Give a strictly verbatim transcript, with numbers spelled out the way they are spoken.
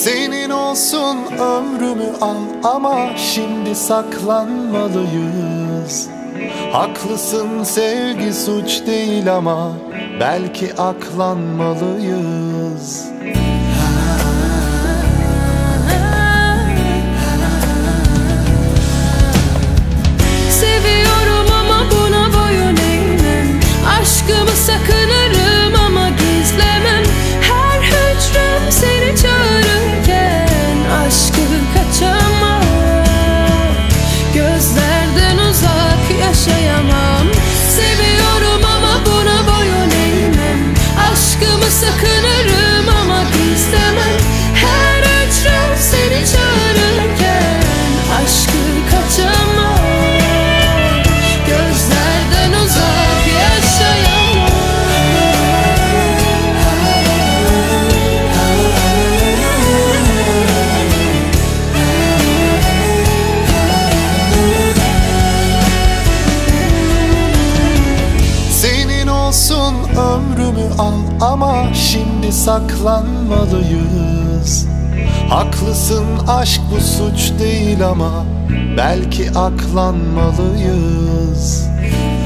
Senin olsun ömrümü al ama şimdi saklanmalıyız. Haklısın, sevgi suç değil ama belki aklanmalıyız. Seviyorum ama buna boyun eğmem. Aşkımı sakınırım ama gizlemem. Her hücrem seni çağırırken aşkı kaçamam. Gözlerden uzak yaşayamam. Seviyorum ama buna boyun eğmem. Aşkımı sakınırım ama gizlemem. Her hücrem seni çağırırken aşkı kaçamam. Gözlerden uzak yaşayamam. Senin olsun ömrümü al ama şimdi saklanmalıyız. Haklısın, aşk bu suç değil ama belki aklanmalıyız.